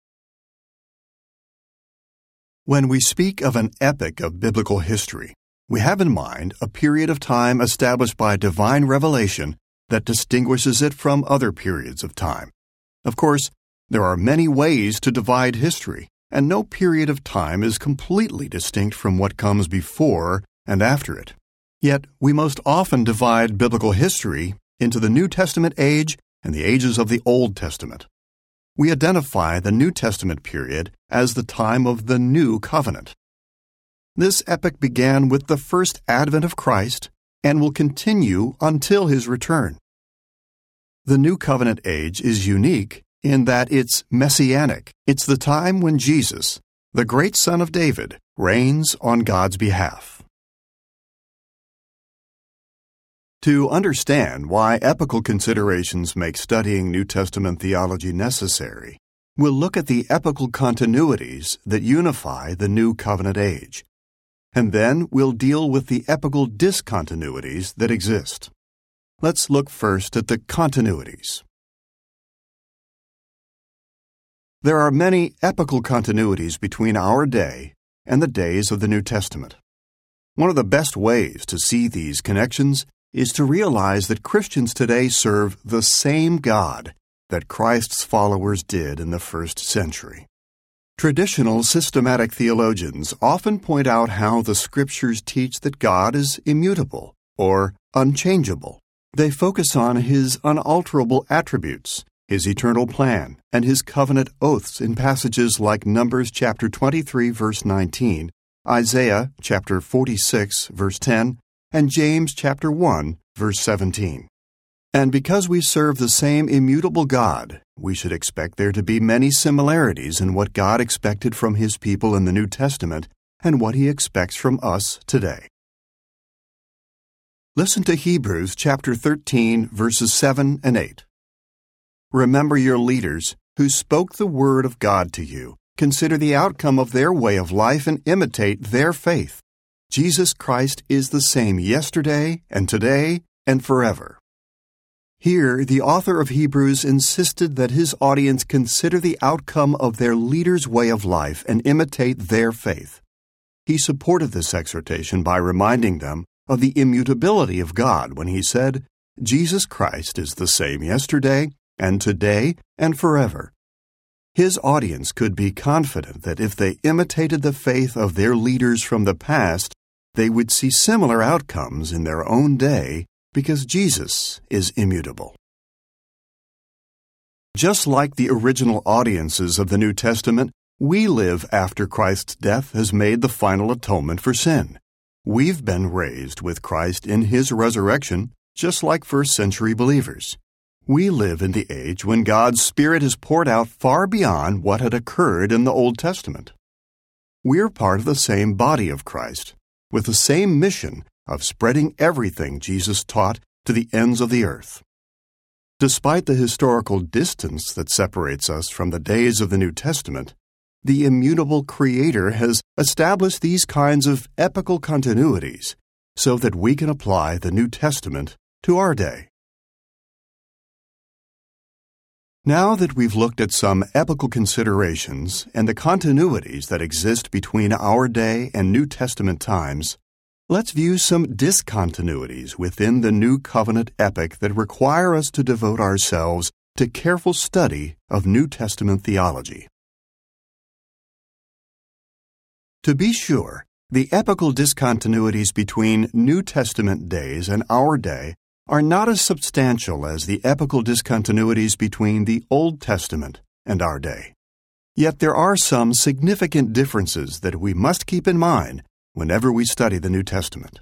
When we speak of an epic of biblical history, we have in mind a period of time established by divine revelation that distinguishes it from other periods of time. Of course, there are many ways to divide history, and no period of time is completely distinct from what comes before and after it. Yet, we most often divide biblical history into the New Testament age and the ages of the Old Testament. We identify the New Testament period as the time of the New Covenant. This epoch began with the first advent of Christ and will continue until his return. The New Covenant age is unique in that it's messianic. It's the time when Jesus, the great Son of David, reigns on God's behalf. To understand why epical considerations make studying New Testament theology necessary, we'll look at the epical continuities that unify the New Covenant age. And then we'll deal with the epical discontinuities that exist. Let's look first at the continuities. There are many epical continuities between our day and the days of the New Testament. One of the best ways to see these connections is to realize that Christians today serve the same God that Christ's followers did in the first century. Traditional systematic theologians often point out how the Scriptures teach that God is immutable or unchangeable. They focus on his unalterable attributes, his eternal plan, and his covenant oaths in passages like Numbers chapter twenty-three, verse nineteen, Isaiah chapter forty-six, verse ten, and James chapter one, verse seventeen. And because we serve the same immutable God, we should expect there to be many similarities in what God expected from his people in the New Testament and what he expects from us today. Listen to Hebrews chapter thirteen, verses seven and eight. Remember your leaders who spoke the word of God to you. Consider the outcome of their way of life and imitate their faith. Jesus Christ is the same yesterday and today and forever. Here, the author of Hebrews insisted that his audience consider the outcome of their leaders' way of life and imitate their faith. He supported this exhortation by reminding them of the immutability of God when he said, Jesus Christ is the same yesterday and today and forever. His audience could be confident that if they imitated the faith of their leaders from the past, they would see similar outcomes in their own day because Jesus is immutable. Just like the original audiences of the New Testament, we live after Christ's death has made the final atonement for sin. We've been raised with Christ in his resurrection, just like first century believers. We live in the age when God's Spirit is poured out far beyond what had occurred in the Old Testament. We're part of the same body of Christ, with the same mission of spreading everything Jesus taught to the ends of the earth. Despite the historical distance that separates us from the days of the New Testament, the immutable Creator has established these kinds of epical continuities so that we can apply the New Testament to our day. Now that we've looked at some epical considerations and the continuities that exist between our day and New Testament times, let's view some discontinuities within the New Covenant epic that require us to devote ourselves to careful study of New Testament theology. To be sure, the epical discontinuities between New Testament days and our day are not as substantial as the epical discontinuities between the Old Testament and our day. Yet there are some significant differences that we must keep in mind whenever we study the New Testament.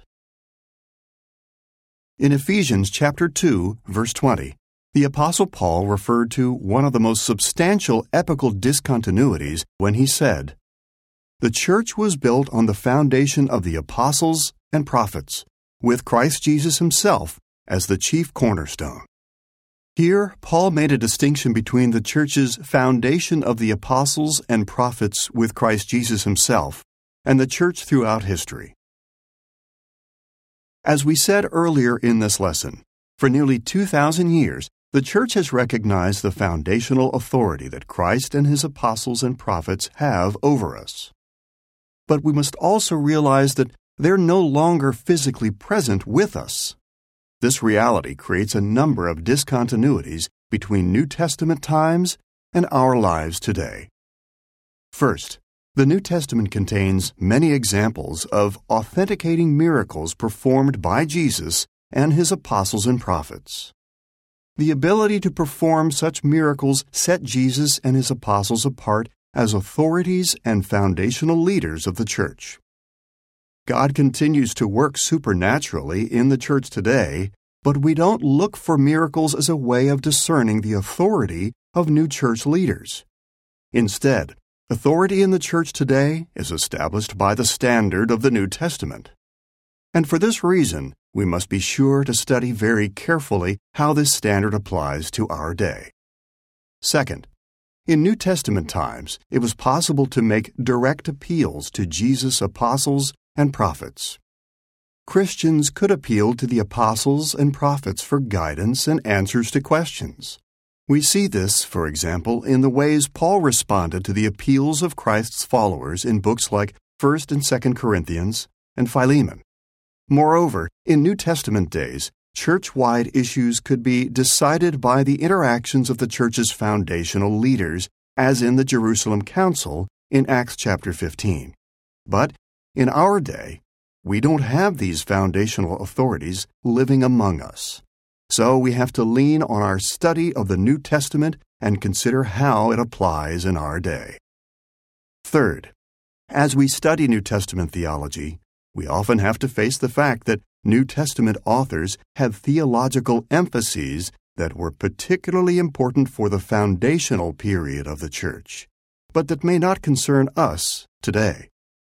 In Ephesians chapter two, verse twenty, the Apostle Paul referred to one of the most substantial epical discontinuities when he said, "The church was built on the foundation of the apostles and prophets, with Christ Jesus himself as the chief cornerstone." Here, Paul made a distinction between the church's foundation of the apostles and prophets with Christ Jesus himself and the church throughout history. As we said earlier in this lesson, for nearly two thousand years, the church has recognized the foundational authority that Christ and his apostles and prophets have over us. But we must also realize that they're no longer physically present with us. This reality creates a number of discontinuities between New Testament times and our lives today. First, the New Testament contains many examples of authenticating miracles performed by Jesus and his apostles and prophets. The ability to perform such miracles set Jesus and his apostles apart as authorities and foundational leaders of the church. God continues to work supernaturally in the church today, but we don't look for miracles as a way of discerning the authority of new church leaders. Instead, authority in the church today is established by the standard of the New Testament. And for this reason, we must be sure to study very carefully how this standard applies to our day. Second, in New Testament times, it was possible to make direct appeals to Jesus' apostles and prophets. Christians could appeal to the apostles and prophets for guidance and answers to questions. We see this, for example, in the ways Paul responded to the appeals of Christ's followers in books like First and Second Corinthians and Philemon. Moreover, in New Testament days, church-wide issues could be decided by the interactions of the church's foundational leaders, as in the Jerusalem Council in Acts chapter fifteen. But in our day, we don't have these foundational authorities living among us. So we have to lean on our study of the New Testament and consider how it applies in our day. Third, as we study New Testament theology, we often have to face the fact that New Testament authors had theological emphases that were particularly important for the foundational period of the church, but that may not concern us today.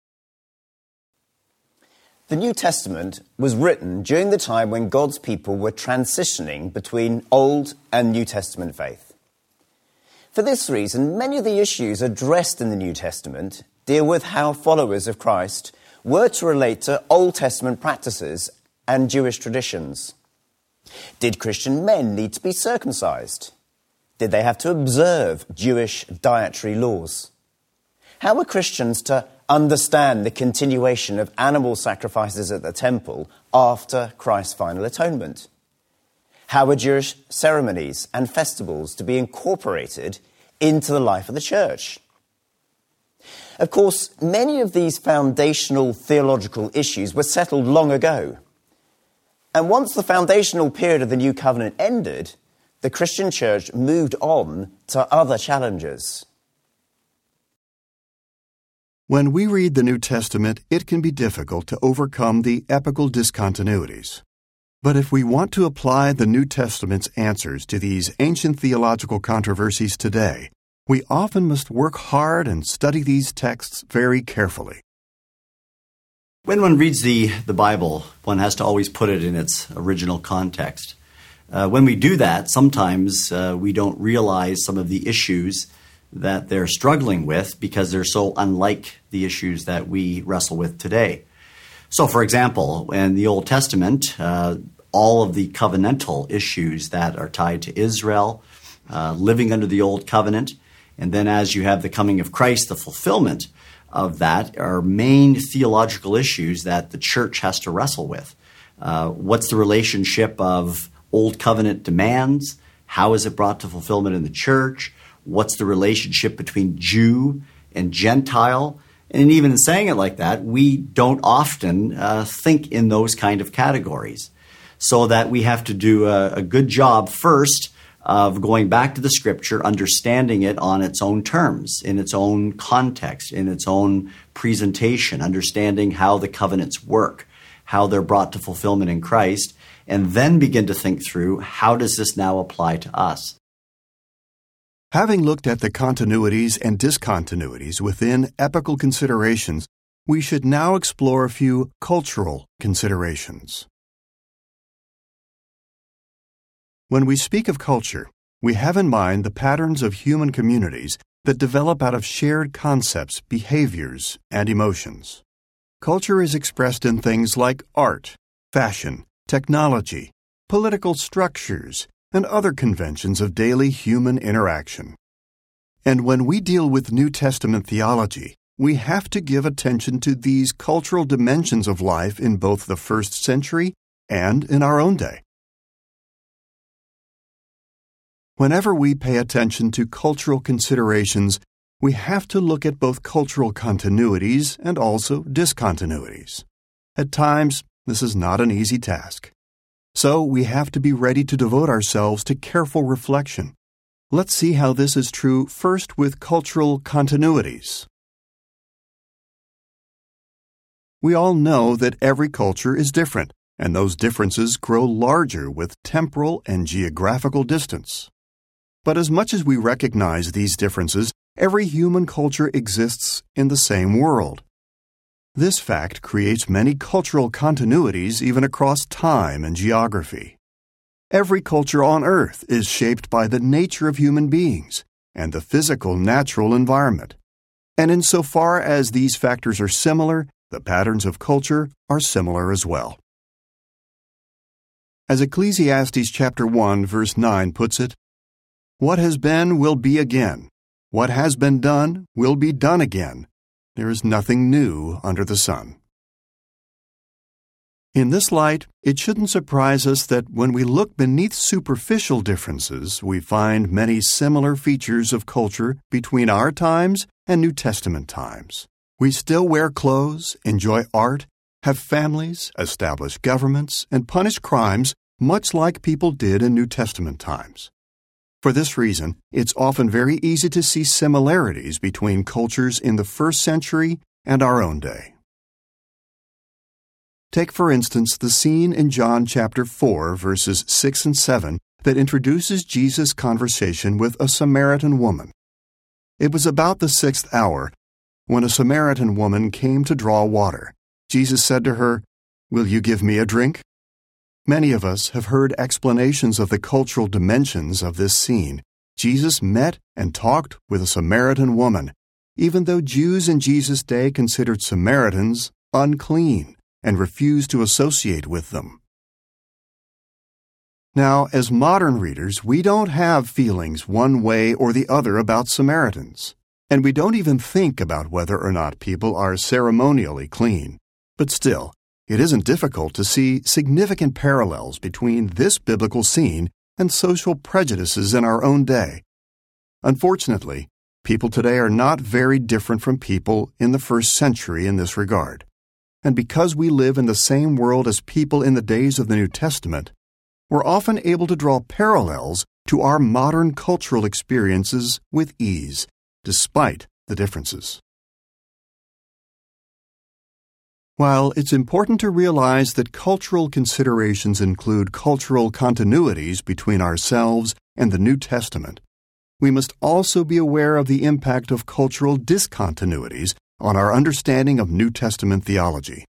The New Testament was written during the time when God's people were transitioning between Old and New Testament faith. For this reason, many of the issues addressed in the New Testament deal with how followers of Christ were to relate to Old Testament practices and Jewish traditions. Did Christian men need to be circumcised? Did they have to observe Jewish dietary laws? How were Christians to understand the continuation of animal sacrifices at the temple after Christ's final atonement? How were Jewish ceremonies and festivals to be incorporated into the life of the church? Of course, many of these foundational theological issues were settled long ago. And once the foundational period of the New Covenant ended, the Christian church moved on to other challenges. When we read the New Testament, it can be difficult to overcome the epical discontinuities. But if we want to apply the New Testament's answers to these ancient theological controversies today, we often must work hard and study these texts very carefully. When one reads the, the Bible, one has to always put it in its original context. Uh, when we do that, sometimes uh, we don't realize some of the issues that they're struggling with because they're so unlike the issues that we wrestle with today. So, for example, in the Old Testament, uh, all of the covenantal issues that are tied to Israel, uh, living under the Old Covenant, and then as you have the coming of Christ, the fulfillment of that are main theological issues that the church has to wrestle with. Uh, what's the relationship of Old Covenant demands? How is it brought to fulfillment in the church? What's the relationship between Jew and Gentile? And even in saying it like that, we don't often uh, think in those kind of categories. So that we have to do a, a good job first of going back to the Scripture, understanding it on its own terms, in its own context, in its own presentation, understanding how the covenants work, how they're brought to fulfillment in Christ, and then begin to think through, how does this now apply to us? Having looked at the continuities and discontinuities within epical considerations, we should now explore a few cultural considerations. When we speak of culture, we have in mind the patterns of human communities that develop out of shared concepts, behaviors, and emotions. Culture is expressed in things like art, fashion, technology, political structures, and other conventions of daily human interaction. And when we deal with New Testament theology, we have to give attention to these cultural dimensions of life in both the first century and in our own day. Whenever we pay attention to cultural considerations, we have to look at both cultural continuities and also discontinuities. At times, this is not an easy task. So we have to be ready to devote ourselves to careful reflection. Let's see how this is true first with cultural continuities. We all know that every culture is different, and those differences grow larger with temporal and geographical distance. But as much as we recognize these differences, every human culture exists in the same world. This fact creates many cultural continuities even across time and geography. Every culture on Earth is shaped by the nature of human beings and the physical natural environment. And insofar as these factors are similar, the patterns of culture are similar as well. As Ecclesiastes chapter one verse nine puts it, "What has been will be again. What has been done will be done again. There is nothing new under the sun." In this light, it shouldn't surprise us that when we look beneath superficial differences, we find many similar features of culture between our times and New Testament times. We still wear clothes, enjoy art, have families, establish governments, and punish crimes much like people did in New Testament times. For this reason, it's often very easy to see similarities between cultures in the first century and our own day. Take, for instance, the scene in John chapter four, verses six and seven, that introduces Jesus' conversation with a Samaritan woman. It was about the sixth hour when a Samaritan woman came to draw water. Jesus said to her, "Will you give me a drink?" Many of us have heard explanations of the cultural dimensions of this scene. Jesus met and talked with a Samaritan woman, even though Jews in Jesus' day considered Samaritans unclean and refused to associate with them. Now, as modern readers, we don't have feelings one way or the other about Samaritans, and we don't even think about whether or not people are ceremonially clean. But still, it isn't difficult to see significant parallels between this biblical scene and social prejudices in our own day. Unfortunately, people today are not very different from people in the first century in this regard. And because we live in the same world as people in the days of the New Testament, we're often able to draw parallels to our modern cultural experiences with ease, despite the differences. While it's important to realize that cultural considerations include cultural continuities between ourselves and the New Testament, we must also be aware of the impact of cultural discontinuities on our understanding of New Testament theology.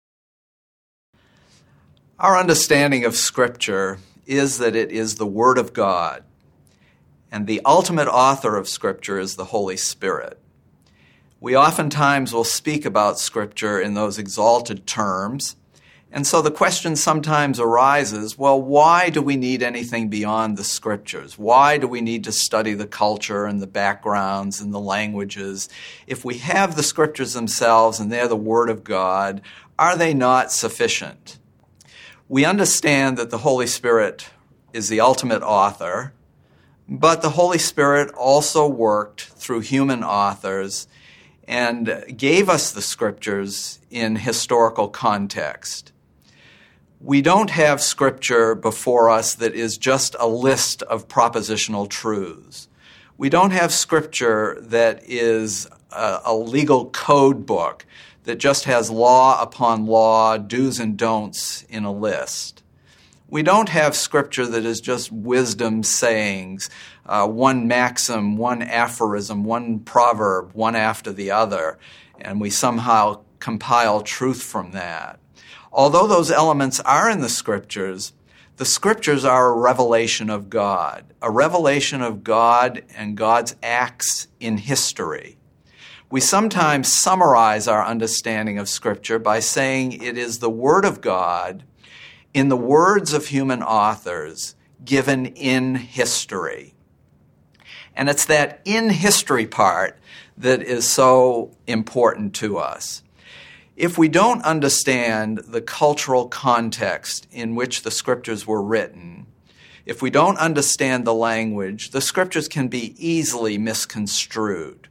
Our understanding of Scripture is that it is the Word of God, and the ultimate author of Scripture is the Holy Spirit. We oftentimes will speak about Scripture in those exalted terms. And so the question sometimes arises, well, why do we need anything beyond the Scriptures? Why do we need to study the culture and the backgrounds and the languages? If we have the Scriptures themselves and they're the Word of God, are they not sufficient? We understand that the Holy Spirit is the ultimate author, but the Holy Spirit also worked through human authors and gave us the Scriptures in historical context. We don't have Scripture before us that is just a list of propositional truths. We don't have Scripture that is a, a legal code book that just has law upon law, do's and don'ts in a list. We don't have Scripture that is just wisdom sayings, uh, one maxim, one aphorism, one proverb, one after the other, and we somehow compile truth from that. Although those elements are in the Scriptures, the Scriptures are a revelation of God, a revelation of God and God's acts in history. We sometimes summarize our understanding of Scripture by saying it is the Word of God in the words of human authors given in history. And it's that in history part that is so important to us. If we don't understand the cultural context in which the Scriptures were written, if we don't understand the language, the Scriptures can be easily misconstrued.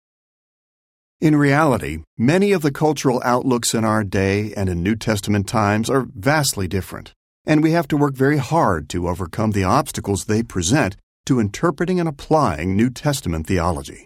In reality, many of the cultural outlooks in our day and in New Testament times are vastly different, and we have to work very hard to overcome the obstacles they present to interpreting and applying New Testament theology.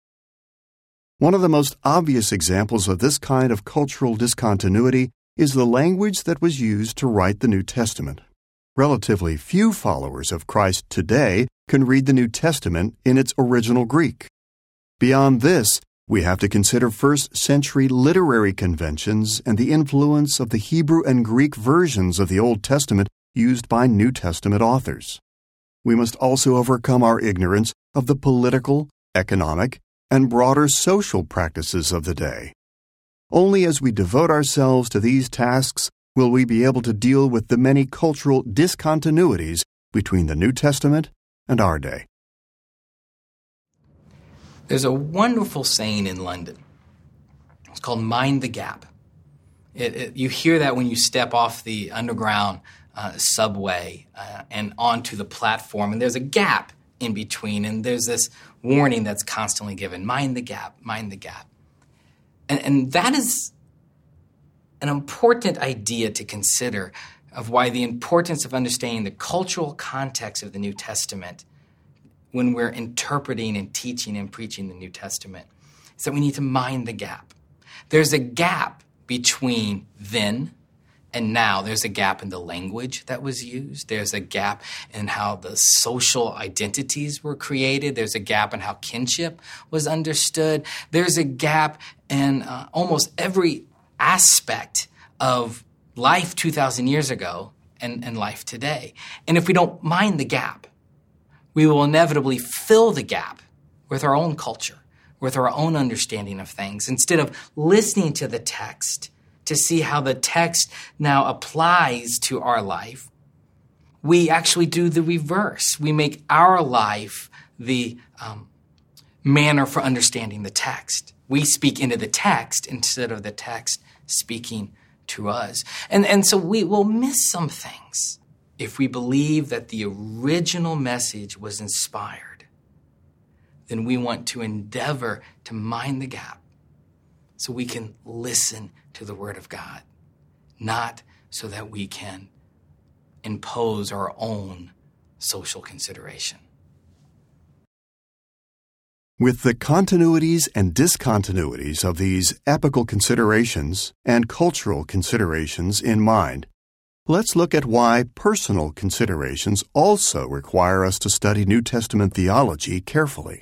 One of the most obvious examples of this kind of cultural discontinuity is the language that was used to write the New Testament. Relatively few followers of Christ today can read the New Testament in its original Greek. Beyond this, we have to consider first-century literary conventions and the influence of the Hebrew and Greek versions of the Old Testament used by New Testament authors. We must also overcome our ignorance of the political, economic, and broader social practices of the day. Only as we devote ourselves to these tasks will we be able to deal with the many cultural discontinuities between the New Testament and our day. There's a wonderful saying in London. It's called mind the gap. It, it, you hear that when you step off the underground uh, subway uh, and onto the platform, and there's a gap in between, and there's this warning that's constantly given, mind the gap, mind the gap. And, and that is an important idea to consider of why the importance of understanding the cultural context of the New Testament when we're interpreting and teaching and preaching the New Testament is that we need to mind the gap. There's a gap between then and now. There's a gap in the language that was used. There's a gap in how the social identities were created. There's a gap in how kinship was understood. There's a gap in uh, almost every aspect of life two thousand years ago and, and life today. And if we don't mind the gap, we will inevitably fill the gap with our own culture, with our own understanding of things, instead of listening to the text to see how the text now applies to our life. We actually do the reverse. We make our life the um, manner for understanding the text. We speak into the text instead of the text speaking to us. And, and so we will miss some things if we believe that the original message was inspired. Then we want to endeavor to mind the gap so we can listen to the Word of God, not so that we can impose our own social consideration. With the continuities and discontinuities of these epical considerations and cultural considerations in mind, let's look at why personal considerations also require us to study New Testament theology carefully.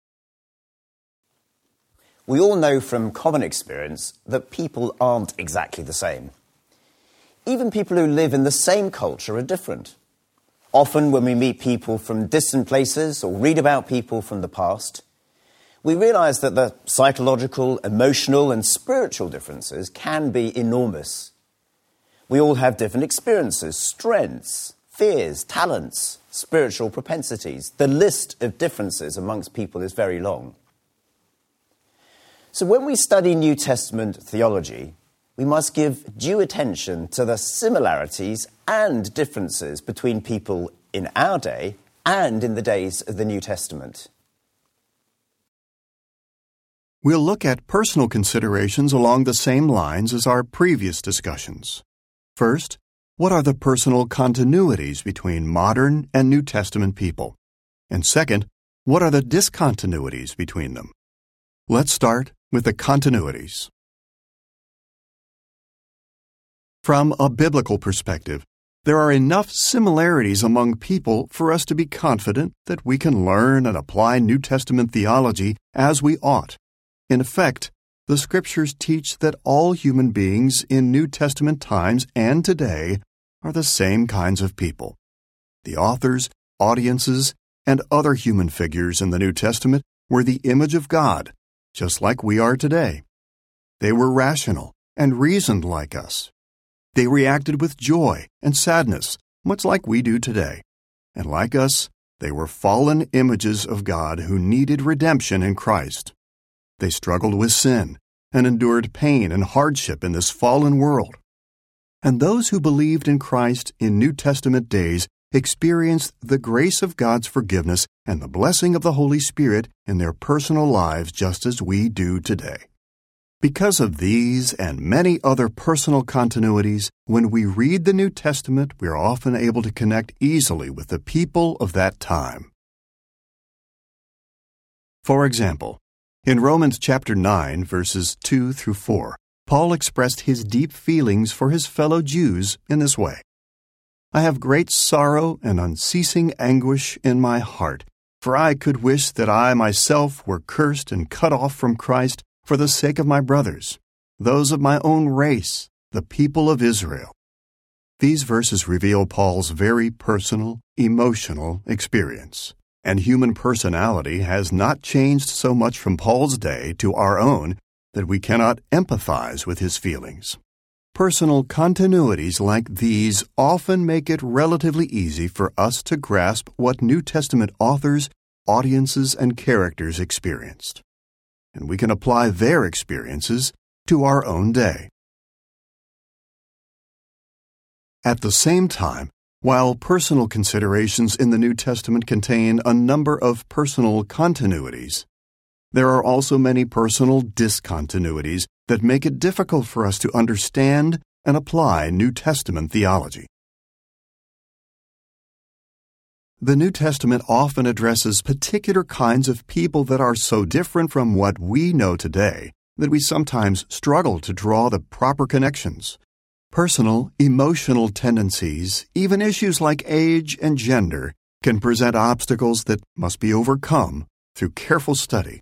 We all know from common experience that people aren't exactly the same. Even people who live in the same culture are different. Often when we meet people from distant places or read about people from the past, we realize that the psychological, emotional, and spiritual differences can be enormous. We all have different experiences, strengths, fears, talents, spiritual propensities. The list of differences amongst people is very long. So when we study New Testament theology, we must give due attention to the similarities and differences between people in our day and in the days of the New Testament. We'll look at personal considerations along the same lines as our previous discussions. First, what are the personal continuities between modern and New Testament people? And second, what are the discontinuities between them? Let's start with the continuities. From a biblical perspective, there are enough similarities among people for us to be confident that we can learn and apply New Testament theology as we ought. In effect, the Scriptures teach that all human beings in New Testament times and today are the same kinds of people. The authors, audiences, and other human figures in the New Testament were the image of God, just like we are today. They were rational and reasoned like us. They reacted with joy and sadness, much like we do today. And like us, they were fallen images of God who needed redemption in Christ. They struggled with sin and endured pain and hardship in this fallen world. And those who believed in Christ in New Testament days experienced the grace of God's forgiveness and the blessing of the Holy Spirit in their personal lives just as we do today. Because of these and many other personal continuities, when we read the New Testament, we are often able to connect easily with the people of that time. For example, in Romans chapter nine, verses two through four, Paul expressed his deep feelings for his fellow Jews in this way. I have great sorrow and unceasing anguish in my heart, for I could wish that I myself were cursed and cut off from Christ for the sake of my brothers, those of my own race, the people of Israel. These verses reveal Paul's very personal, emotional experience. And human personality has not changed so much from Paul's day to our own that we cannot empathize with his feelings. Personal continuities like these often make it relatively easy for us to grasp what New Testament authors, audiences, and characters experienced. And we can apply their experiences to our own day. At the same time, while personal considerations in the New Testament contain a number of personal continuities, there are also many personal discontinuities that make it difficult for us to understand and apply New Testament theology. The New Testament often addresses particular kinds of people that are so different from what we know today that we sometimes struggle to draw the proper connections. Personal, emotional tendencies, even issues like age and gender, can present obstacles that must be overcome through careful study.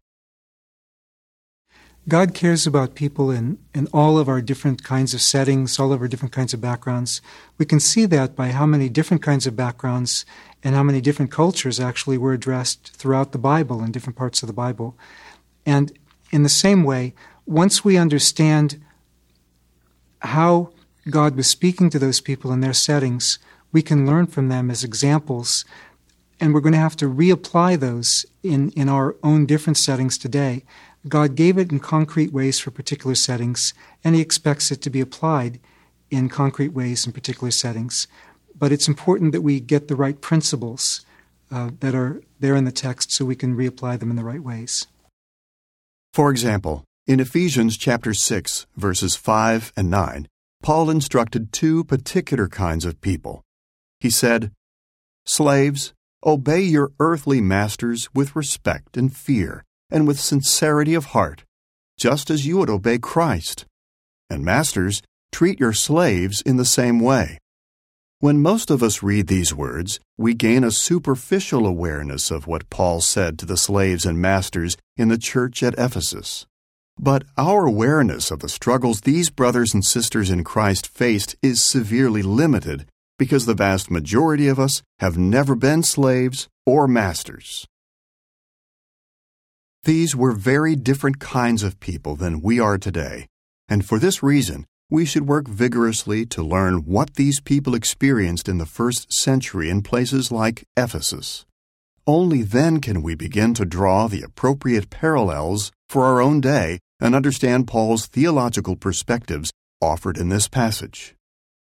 God cares about people in, in all of our different kinds of settings, all of our different kinds of backgrounds. We can see that by how many different kinds of backgrounds and how many different cultures actually were addressed throughout the Bible, in different parts of the Bible. And in the same way, once we understand how God was speaking to those people in their settings, we can learn from them as examples, and we're going to have to reapply those in, in our own different settings today. God gave it in concrete ways for particular settings, and He expects it to be applied in concrete ways in particular settings. But it's important that we get the right principles uh, that are there in the text so we can reapply them in the right ways. For example, in Ephesians chapter six, verses five and nine, Paul instructed two particular kinds of people. He said, "Slaves, obey your earthly masters with respect and fear, and with sincerity of heart, just as you would obey Christ. And masters, treat your slaves in the same way." When most of us read these words, we gain a superficial awareness of what Paul said to the slaves and masters in the church at Ephesus. But our awareness of the struggles these brothers and sisters in Christ faced is severely limited because the vast majority of us have never been slaves or masters. These were very different kinds of people than we are today, and for this reason, we should work vigorously to learn what these people experienced in the first century in places like Ephesus. Only then can we begin to draw the appropriate parallels for our own day and understand Paul's theological perspectives offered in this passage.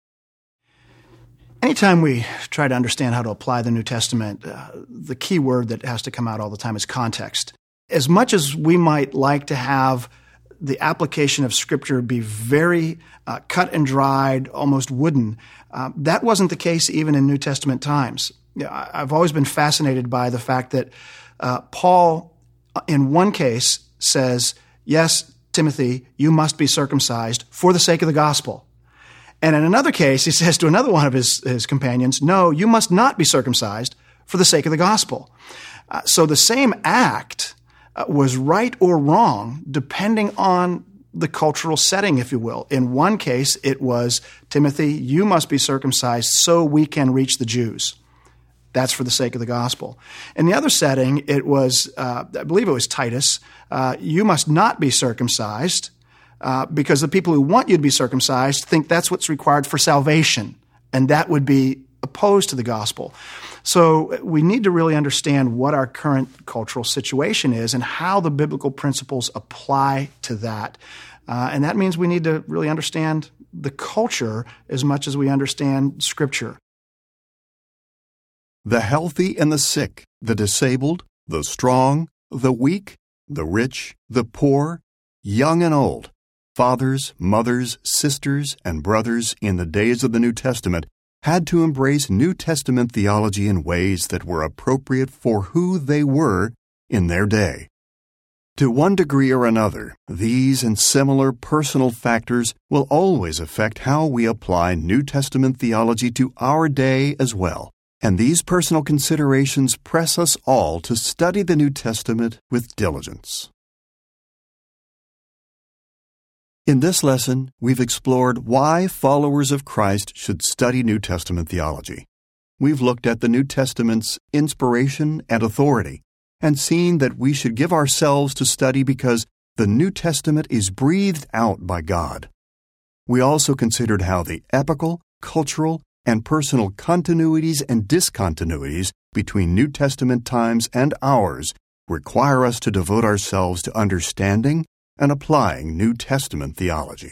Anytime we try to understand how to apply the New Testament, uh, the key word that has to come out all the time is context. As much as we might like to have the application of Scripture be very uh, cut and dried, almost wooden, uh, that wasn't the case even in New Testament times. I've always been fascinated by the fact that uh, Paul, in one case, says, yes, Timothy, you must be circumcised for the sake of the gospel. And in another case, he says to another one of his, his companions, no, you must not be circumcised for the sake of the gospel. Uh, so the same act uh, was right or wrong depending on the cultural setting, if you will. In one case, it was, Timothy, you must be circumcised so we can reach the Jews. That's for the sake of the gospel. In the other setting, it was, uh, I believe it was Titus, uh, you must not be circumcised uh, because the people who want you to be circumcised think that's what's required for salvation, and that would be opposed to the gospel. So we need to really understand what our current cultural situation is and how the biblical principles apply to that. Uh, and that means we need to really understand the culture as much as we understand Scripture. The healthy and the sick, the disabled, the strong, the weak, the rich, the poor, young and old, fathers, mothers, sisters, and brothers in the days of the New Testament had to embrace New Testament theology in ways that were appropriate for who they were in their day. To one degree or another, these and similar personal factors will always affect how we apply New Testament theology to our day as well. And these personal considerations press us all to study the New Testament with diligence. In this lesson, we've explored why followers of Christ should study New Testament theology. We've looked at the New Testament's inspiration and authority, and seen that we should give ourselves to study because the New Testament is breathed out by God. We also considered how the epical, cultural, and personal continuities and discontinuities between New Testament times and ours require us to devote ourselves to understanding and applying New Testament theology.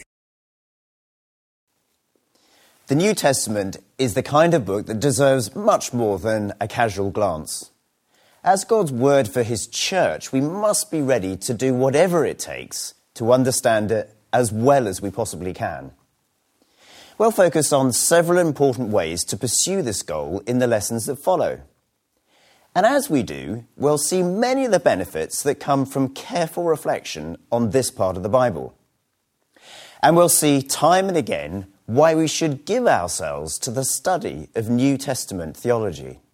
The New Testament is the kind of book that deserves much more than a casual glance. As God's word for His church, we must be ready to do whatever it takes to understand it as well as we possibly can. We'll focus on several important ways to pursue this goal in the lessons that follow. And as we do, we'll see many of the benefits that come from careful reflection on this part of the Bible. And we'll see time and again why we should give ourselves to the study of New Testament theology.